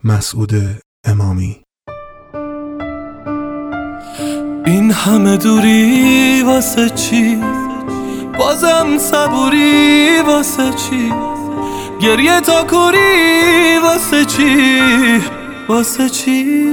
مسعود امامی. این همه دوری واسه چی؟ بازم صبوری واسه چی؟ گریه تا کوری واسه چی؟ واسه چی؟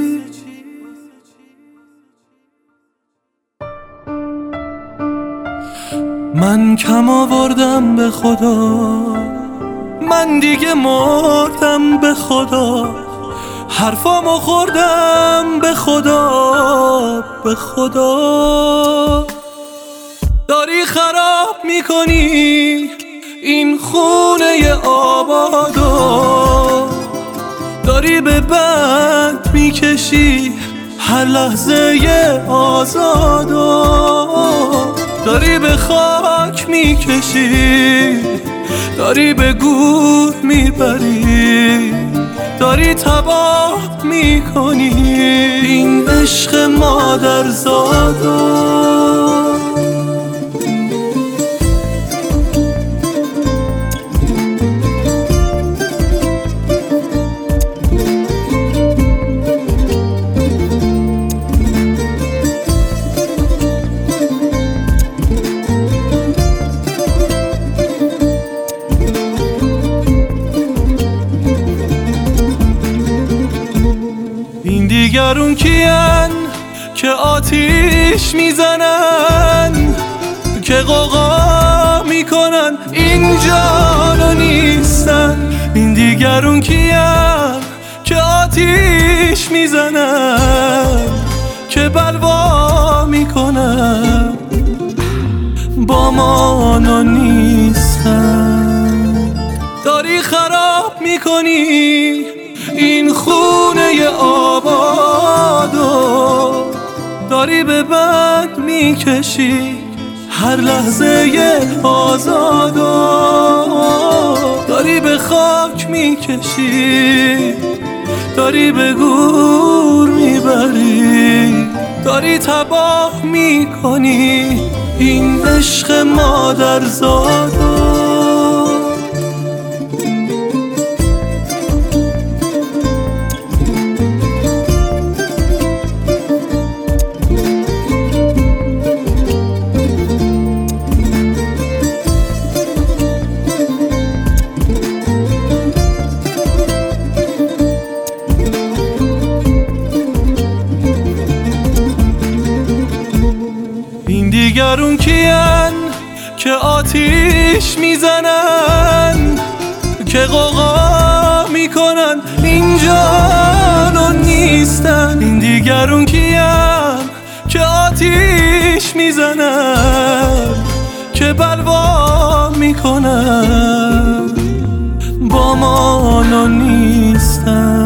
من کم آوردم به خدا، من دیگه مردم به خدا، حرفامو خوردم به خدا، به خدا. داری خراب میکنی این خونه آبادو، داری به بند میکشی هر لحظه آزادو، داری به خاک میکشی، داری به گور میبری، داری تباه میکنی این عشق مادرزادو. این دیگرون کیان که آتیش میزنن، که غوغا میکنن این جانو نیستن. این دیگرون کیان که آتیش میزنن، که بلوا میکنن با مانو نیستن. داری خراب میکنی این خونه آبادو، داری به بند میکشی هر لحظه آزادو، داری به خاک میکشی، داری به گور میبری، داری تباه میکنی این عشق مادرزادو. این دیگرون کیان که آتیش میزنن، که غوغا میکنن این جانو نیستن. این دیگرون کیان که آتیش میزنن، که بلوا میکنن با مانو نیستن.